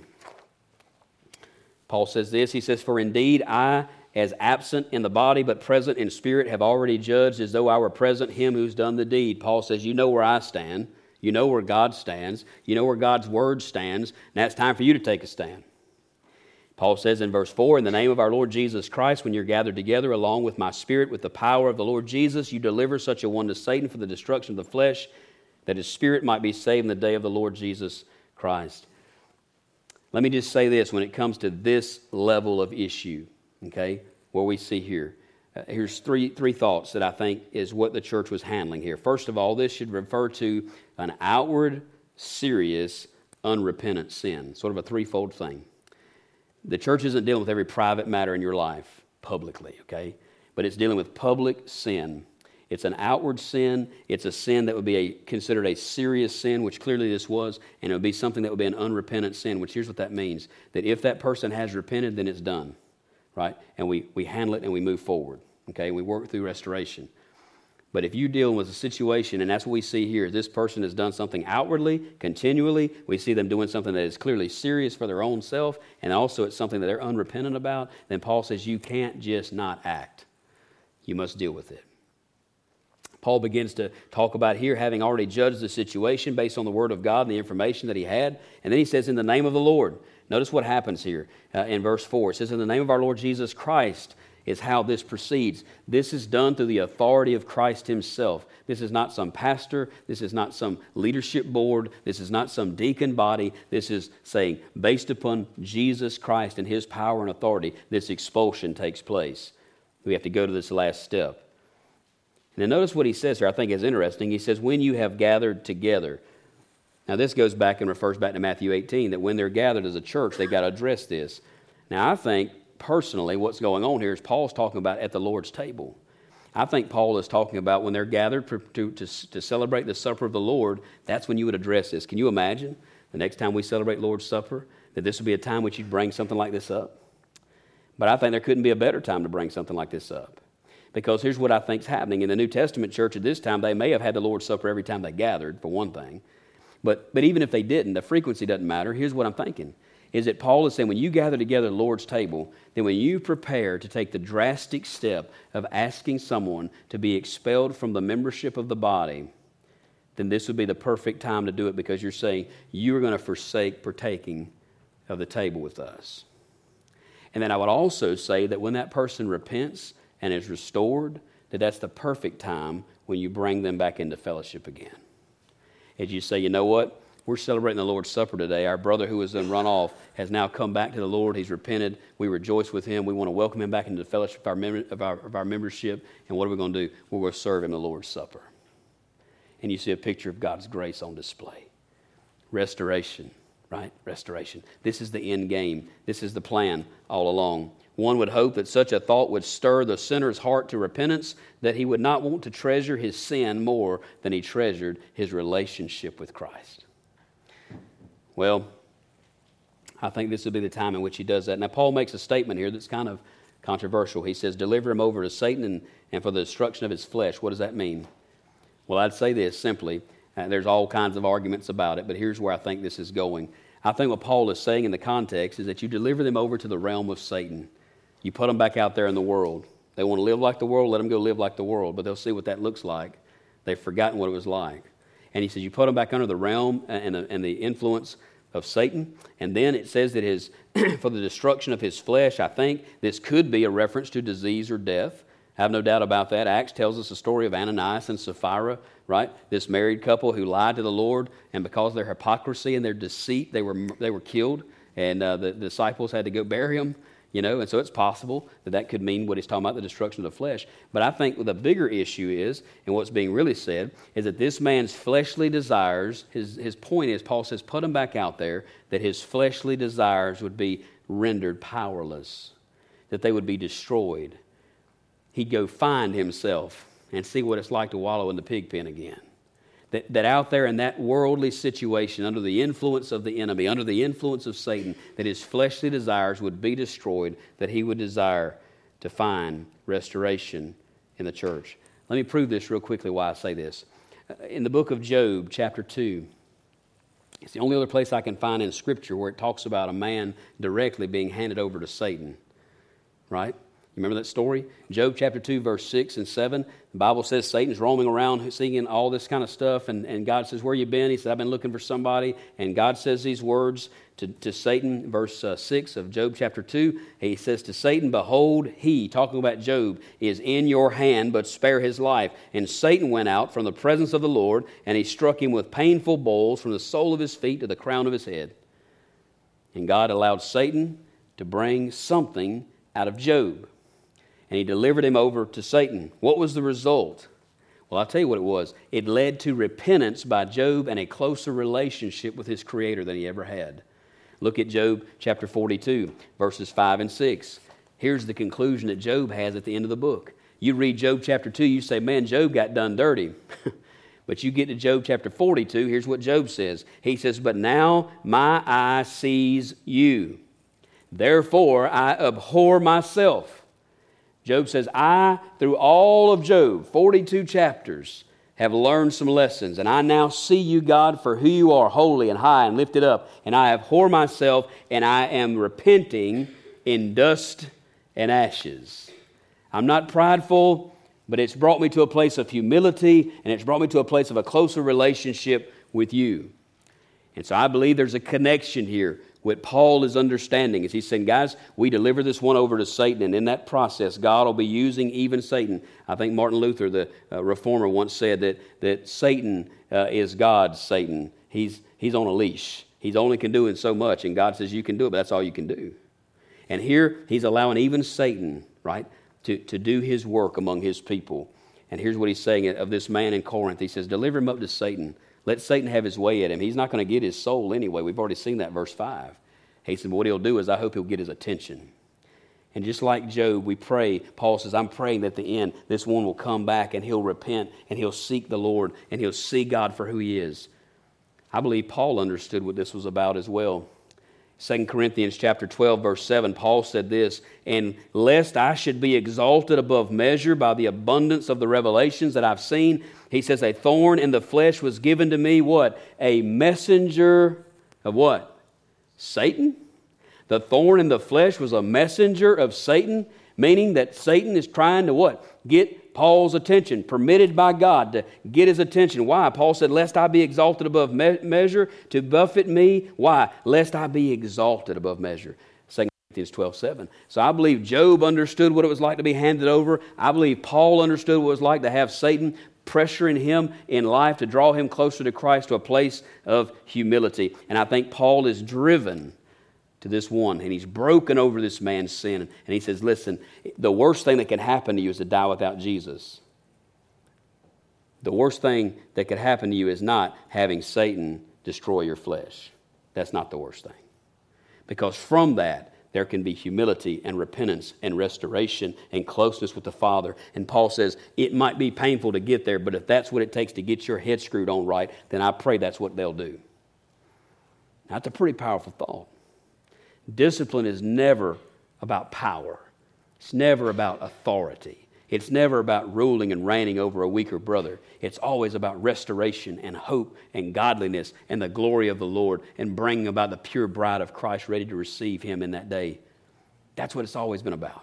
Paul says this, he says, for indeed I, as absent in the body but present in spirit, have already judged as though I were present him who's done the deed. Paul says, you know where I stand. You know where God stands. You know where God's word stands. Now it's time for you to take a stand. Paul says in verse four, in the name of our Lord Jesus Christ, when you're gathered together along with my spirit, with the power of the Lord Jesus, you deliver such a one to Satan for the destruction of the flesh, that his spirit might be saved in the day of the Lord Jesus Christ. Let me just say this when it comes to this level of issue, okay, where we see here. Uh, here's three, three thoughts that I think is what the church was handling here. First of all, this should refer to an outward, serious, unrepentant sin, sort of a threefold thing. The church isn't dealing with every private matter in your life publicly, okay, but it's dealing with public sin. It's an outward sin. It's a sin that would be a, considered a serious sin, which clearly this was, and it would be something that would be an unrepentant sin, which here's what that means, that if that person has repented, then it's done, right? And we, we handle it and we move forward, okay? We work through restoration. But if you deal with a situation, and that's what we see here, this person has done something outwardly, continually, we see them doing something that is clearly serious for their own self, and also it's something that they're unrepentant about, then Paul says you can't just not act. You must deal with it. Paul begins to talk about here having already judged the situation based on the Word of God and the information that he had. And then he says, in the name of the Lord. Notice what happens here uh, in verse four. It says, in the name of our Lord Jesus Christ is how this proceeds. This is done through the authority of Christ himself. This is not some pastor. This is not some leadership board. This is not some deacon body. This is saying, based upon Jesus Christ and his power and authority, this expulsion takes place. We have to go to this last step. Now notice what he says here, I think is interesting. He says, when you have gathered together. Now this goes back and refers back to Matthew eighteen, that when they're gathered as a church, they've got to address this. Now I think, personally, what's going on here is Paul's talking about at the Lord's table. I think Paul is talking about when they're gathered to, to, to celebrate the supper of the Lord, that's when you would address this. Can you imagine the next time we celebrate Lord's Supper, that this would be a time which you'd bring something like this up? But I think there couldn't be a better time to bring something like this up. Because here's what I think is happening. In the New Testament church at this time, they may have had the Lord's Supper every time they gathered, for one thing. But, but even if they didn't, the frequency doesn't matter. Here's what I'm thinking, is that Paul is saying when you gather together at the Lord's table, then when you prepare to take the drastic step of asking someone to be expelled from the membership of the body, then this would be the perfect time to do it, because you're saying you're going to forsake partaking of the table with us. And then I would also say that when that person repents and is restored, that that's the perfect time when you bring them back into fellowship again. As you say, you know what? We're celebrating the Lord's Supper today. Our brother who was then run off has now come back to the Lord. He's repented. We rejoice with him. We want to welcome him back into the fellowship of our, mem- of our, of our membership. And what are we going to do? We're going to serve him the Lord's Supper. And you see a picture of God's grace on display. Restoration, right? Restoration. This is the end game. This is the plan all along. One would hope that such a thought would stir the sinner's heart to repentance, that he would not want to treasure his sin more than he treasured his relationship with Christ. Well, I think this would be the time in which he does that. Now, Paul makes a statement here that's kind of controversial. He says, deliver him over to Satan and, and for the destruction of his flesh. What does that mean? Well, I'd say this simply. Uh, there's all kinds of arguments about it, but here's where I think this is going. I think what Paul is saying in the context is that you deliver them over to the realm of Satan. You put them back out there in the world. They want to live like the world, let them go live like the world, but they'll see what that looks like. They've forgotten what it was like. And he says you put them back under the realm and the, and the influence of Satan. And then it says that his for the destruction of his flesh. I think this could be a reference to disease or death. I have no doubt about that. Acts tells us the story of Ananias and Sapphira, right? This married couple who lied to the Lord, and because of their hypocrisy and their deceit, they were they were killed, and uh, the, the disciples had to go bury them, you know. And so it's possible that that could mean what he's talking about, the destruction of the flesh. But I think the bigger issue is, and what's being really said, is that this man's fleshly desires, his, his point is, Paul says, put him back out there, that his fleshly desires would be rendered powerless, that they would be destroyed. He'd go find himself and see what it's like to wallow in the pig pen again. That, that out there in that worldly situation, under the influence of the enemy, under the influence of Satan, that his fleshly desires would be destroyed, that he would desire to find restoration in the church. Let me prove this real quickly why I say this. In the book of Job, chapter two, it's the only other place I can find in Scripture where it talks about a man directly being handed over to Satan, right? Remember that story? Job chapter two, verse six and seven. The Bible says Satan's roaming around singing all this kind of stuff, and, and God says, where you been? He said, I've been looking for somebody. And God says these words to, to Satan, verse uh, six of Job chapter two. He says to Satan, behold, he, talking about Job, is in your hand, but spare his life. And Satan went out from the presence of the Lord, and he struck him with painful blows from the sole of his feet to the crown of his head. And God allowed Satan to bring something out of Job. And he delivered him over to Satan. What was the result? Well, I'll tell you what it was. It led to repentance by Job and a closer relationship with his Creator than he ever had. Look at Job chapter forty-two, verses five and six. Here's the conclusion that Job has at the end of the book. You read Job chapter two, you say, man, Job got done dirty. But you get to Job chapter forty-two, here's what Job says. He says, but now my eye sees you. Therefore I abhor myself. Job says, I, through all of Job, forty-two chapters, have learned some lessons, and I now see you, God, for who you are, holy and high and lifted up, and I abhor myself, and I am repenting in dust and ashes. I'm not prideful, but it's brought me to a place of humility, and it's brought me to a place of a closer relationship with you. And so I believe there's a connection here. What Paul is understanding is he's saying, guys, we deliver this one over to Satan, and in that process, God will be using even Satan. I think Martin Luther, the uh, reformer, once said that, that Satan uh, is God's Satan. He's, he's on a leash. He's only can do it so much, and God says you can do it, but that's all you can do. And here, he's allowing even Satan, right, to, to do his work among his people. And here's what he's saying of this man in Corinth. He says, deliver him up to Satan. Let Satan have his way at him. He's not going to get his soul anyway. We've already seen that, verse five. He said, what he'll do is I hope he'll get his attention. And just like Job, we pray, Paul says, I'm praying that at the end, this one will come back and he'll repent and he'll seek the Lord and he'll see God for who he is. I believe Paul understood what this was about as well. Second Corinthians chapter twelve, verse seven, Paul said this, and lest I should be exalted above measure by the abundance of the revelations that I've seen, he says, a thorn in the flesh was given to me, what? A messenger of what? Satan? The thorn in the flesh was a messenger of Satan, meaning that Satan is trying to what? Get Paul's attention, permitted by God to get his attention. Why? Paul said, lest I be exalted above me- measure, to buffet me. Why? Lest I be exalted above measure. Second Corinthians twelve seven. So I believe Job understood what it was like to be handed over. I believe Paul understood what it was like to have Satan pressuring him in life to draw him closer to Christ, to a place of humility. And I think Paul is driven to this one, and he's broken over this man's sin. And he says, listen, the worst thing that can happen to you is to die without Jesus. The worst thing that could happen to you is not having Satan destroy your flesh. That's not the worst thing. Because from that, there can be humility and repentance and restoration and closeness with the Father. And Paul says, it might be painful to get there, but if that's what it takes to get your head screwed on right, then I pray that's what they'll do. That's a pretty powerful thought. Discipline is never about power. It's never about authority. It's never about ruling and reigning over a weaker brother. It's always about restoration and hope and godliness and the glory of the Lord and bringing about the pure bride of Christ ready to receive Him in that day. That's what it's always been about.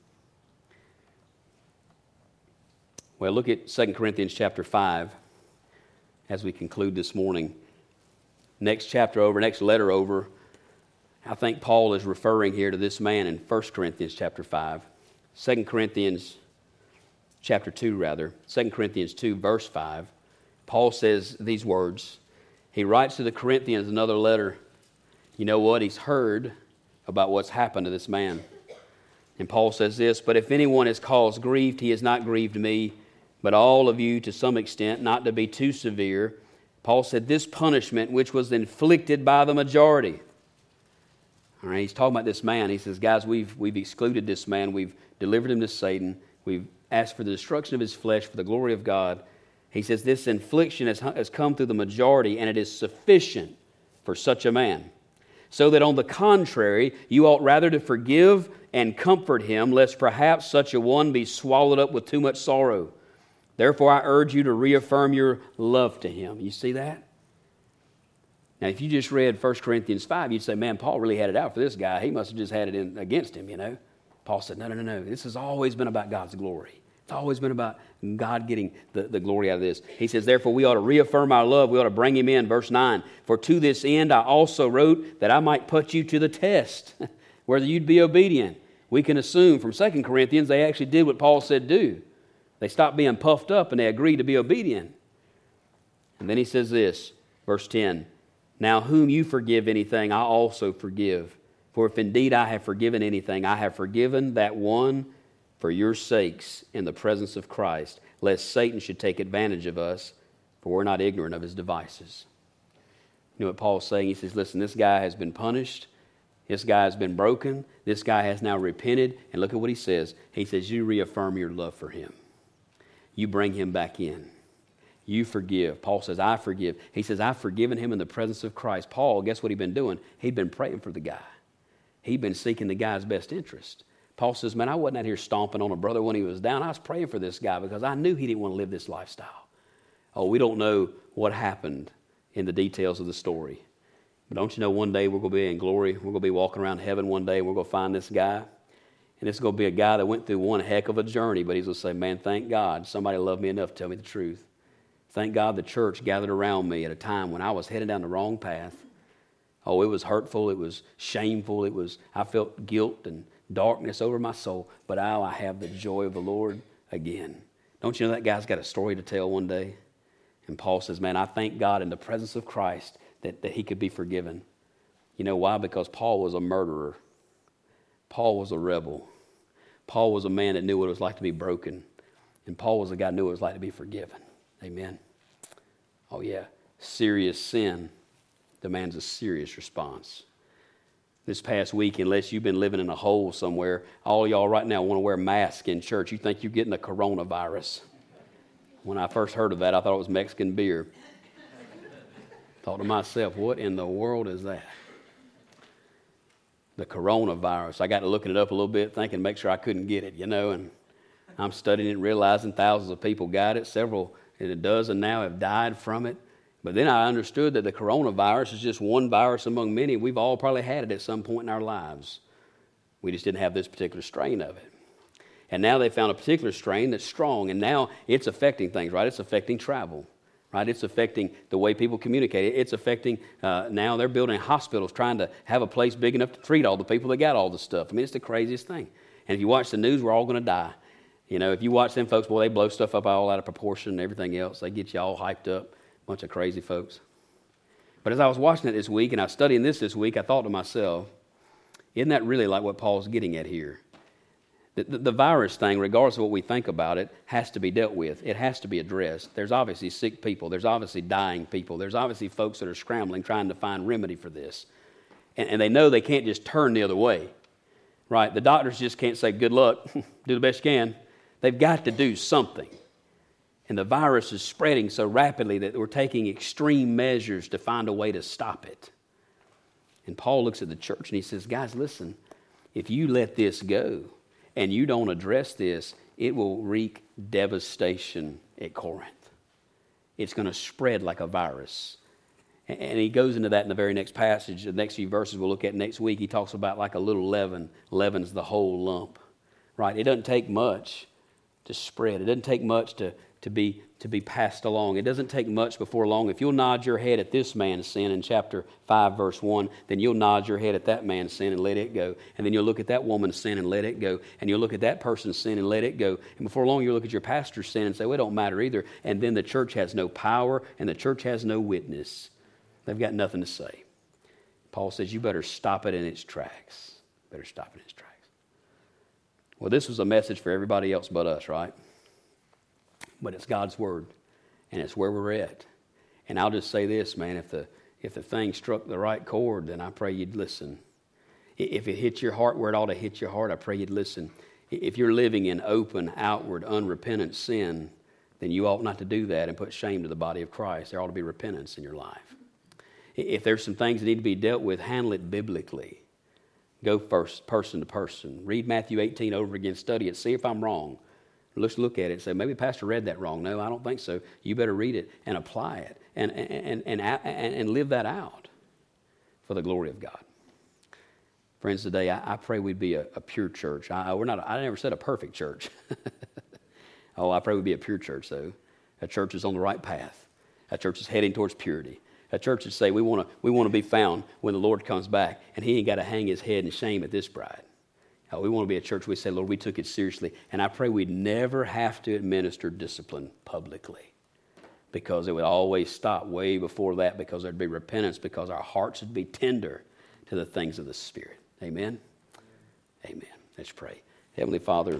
Well, look at Second Corinthians chapter five as we conclude this morning. next chapter over, next letter over, I think Paul is referring here to this man in First Corinthians chapter five. Second Corinthians chapter two, rather. Second Corinthians two, verse five. Paul says these words. He writes to the Corinthians another letter. You know what? He's heard about what's happened to this man. And Paul says this, but if anyone is caused grieved, he has not grieved me, but all of you to some extent, not to be too severe. Paul said this punishment which was inflicted by the majority. All right, he's talking about this man. He says, guys, we've, we've excluded this man. We've delivered him to Satan. We've asked for the destruction of his flesh for the glory of God. He says this infliction has, has come through the majority, and it is sufficient for such a man. So that on the contrary, you ought rather to forgive and comfort him, lest perhaps such a one be swallowed up with too much sorrow. Therefore, I urge you to reaffirm your love to him. You see that? Now, if you just read First Corinthians five, you'd say, man, Paul really had it out for this guy. He must have just had it in against him, you know. Paul said, no, no, no, no. This has always been about God's glory. It's always been about God getting the, the glory out of this. He says, therefore, we ought to reaffirm our love. We ought to bring him in. Verse nine, for to this end I also wrote that I might put you to the test, whether you'd be obedient. We can assume from Second Corinthians they actually did what Paul said do. They stopped being puffed up and they agreed to be obedient. And then he says this, verse ten, now whom you forgive anything, I also forgive. For if indeed I have forgiven anything, I have forgiven that one for your sakes in the presence of Christ, lest Satan should take advantage of us, for we're not ignorant of his devices. You know what Paul's saying? He says, listen, this guy has been punished. This guy has been broken. This guy has now repented. And look at what he says. He says, you reaffirm your love for him. You bring him back in. You forgive. Paul says, I forgive. He says, I've forgiven him in the presence of Christ. Paul, guess what he'd been doing? He'd been praying for the guy. He'd been seeking the guy's best interest. Paul says, man, I wasn't out here stomping on a brother when he was down. I was praying for this guy because I knew he didn't want to live this lifestyle. Oh, we don't know what happened in the details of the story. But don't you know one day we're going to be in glory. We're going to be walking around heaven one day and we're going to find this guy. And it's going to be a guy that went through one heck of a journey, but he's going to say, man, thank God somebody loved me enough to tell me the truth. Thank God the church gathered around me at a time when I was headed down the wrong path. Oh, it was hurtful. It was shameful. It was, I felt guilt and darkness over my soul. But now I have the joy of the Lord again. Don't you know that guy's got a story to tell one day? And Paul says, man, I thank God in the presence of Christ that, that he could be forgiven. You know why? Because Paul was a murderer. Paul was a rebel. Paul was a man that knew what it was like to be broken. And Paul was a guy who knew what it was like to be forgiven. Amen. Oh yeah, serious sin demands a serious response. This past week, unless you've been living in a hole somewhere, all y'all right now want to wear masks in church. You think you're getting the coronavirus. When I first heard of that, I thought it was Mexican beer. Thought to myself, what in the world is that? The coronavirus. I got to looking it up a little bit, thinking, make sure I couldn't get it, you know, and I'm studying it, realizing thousands of people got it. Several, and a dozen now have died from it. But then I understood that the coronavirus is just one virus among many. We've all probably had it at some point in our lives. We just didn't have this particular strain of it. And now they found a particular strain that's strong, and now it's affecting things, right? It's affecting travel, right? It's affecting the way people communicate. It's affecting, uh, now they're building hospitals, trying to have a place big enough to treat all the people that got all the stuff. I mean, it's the craziest thing. And if you watch the news, we're all going to die. You know, if you watch them folks, boy, they blow stuff up all out of proportion and everything else. They get you all hyped up. Bunch of crazy folks. But as I was watching it this week and I was studying this this week, I thought to myself, isn't that really like what Paul's getting at here? The, the, the virus thing, regardless of what we think about it, has to be dealt with. It has to be addressed. There's obviously sick people. There's obviously dying people. There's obviously folks that are scrambling, trying to find remedy for this. And, and they know they can't just turn the other way, right? The doctors just can't say, good luck, do the best you can. They've got to do something. And the virus is spreading so rapidly that we're taking extreme measures to find a way to stop it. And Paul looks at the church and he says, guys, listen, if you let this go and you don't address this, it will wreak devastation at Corinth. It's going to spread like a virus. And he goes into that in the very next passage. The next few verses we'll look at next week, he talks about like a little leaven. Leaven's the whole lump, right? It doesn't take much to spread. It doesn't take much to To, to be to be passed along. It doesn't take much before long. If you'll nod your head at this man's sin in chapter five, verse one, then you'll nod your head at that man's sin and let it go. And then you'll look at that woman's sin and let it go. And you'll look at that person's sin and let it go. And before long, you'll look at your pastor's sin and say, well, it don't matter either. And then the church has no power and the church has no witness. They've got nothing to say. Paul says, you better stop it in its tracks. Better stop it in its tracks. Well, this was a message for everybody else but us, right? But it's God's word, and it's where we're at. And I'll just say this, man, if the if the thing struck the right chord, then I pray you'd listen. If it hit your heart where it ought to hit your heart, I pray you'd listen. If you're living in open, outward, unrepentant sin, then you ought not to do that and put shame to the body of Christ. There ought to be repentance in your life. If there's some things that need to be dealt with, handle it biblically. Go first, person to person. Read Matthew eighteen over again, study it, see if I'm wrong. Let's look at it and say, maybe Pastor read that wrong. No, I don't think so. You better read it and apply it and, and, and, and, and live that out for the glory of God. Friends, today I, I pray we'd be a, a pure church. I, we're not. I never said a perfect church. Oh, I pray we'd be a pure church, though. A church is on the right path. A church is heading towards purity. A church that say we want to we want to be found when the Lord comes back, and He ain't got to hang His head in shame at this bride. Oh, we want to be a church where we say, Lord, we took it seriously. And I pray we'd never have to administer discipline publicly, because it would always stop way before that, because there'd be repentance, because our hearts would be tender to the things of the Spirit. Amen? Amen. Let's pray. Heavenly Father,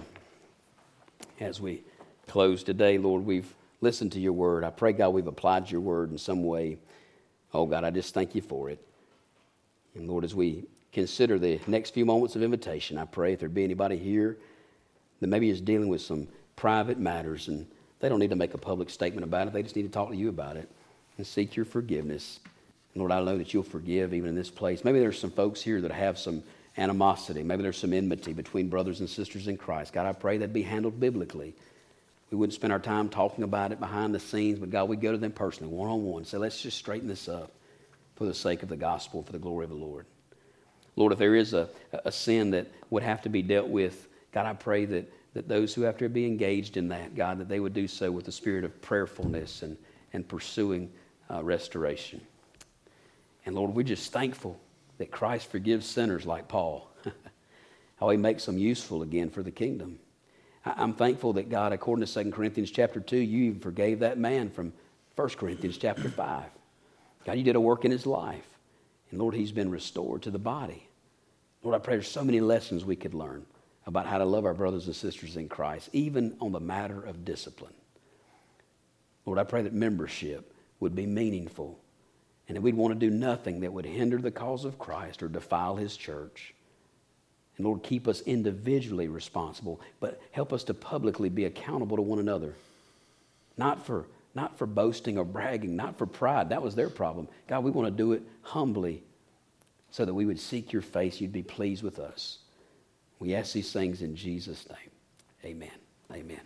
as we close today, Lord, we've listened to your word. I pray, God, we've applied your word in some way. Oh, God, I just thank you for it. And, Lord, as we consider the next few moments of invitation, I pray if there be anybody here that maybe is dealing with some private matters and they don't need to make a public statement about it. They just need to talk to you about it and seek your forgiveness. And Lord, I know that you'll forgive even in this place. Maybe there's some folks here that have some animosity. Maybe there's some enmity between brothers and sisters in Christ. God, I pray that'd be handled biblically. We wouldn't spend our time talking about it behind the scenes, but God, we'd go to them personally, one-on-one. Say, let's just straighten this up for the sake of the gospel, for the glory of the Lord. Lord, if there is a, a sin that would have to be dealt with, God, I pray that, that those who have to be engaged in that, God, that they would do so with the spirit of prayerfulness and, and pursuing uh, restoration. And Lord, we're just thankful that Christ forgives sinners like Paul. How he makes them useful again for the kingdom. I, I'm thankful that God, according to Second Corinthians chapter two, you even forgave that man from First Corinthians chapter five. God, you did a work in his life. And Lord, he's been restored to the body. Lord, I pray there's so many lessons we could learn about how to love our brothers and sisters in Christ, even on the matter of discipline. Lord, I pray that membership would be meaningful and that we'd want to do nothing that would hinder the cause of Christ or defile his church. And Lord, keep us individually responsible, but help us to publicly be accountable to one another. Not for, not for boasting or bragging, not for pride. That was their problem. God, we want to do it humbly so that we would seek your face. You'd be pleased with us. We ask these things in Jesus' name. Amen. Amen.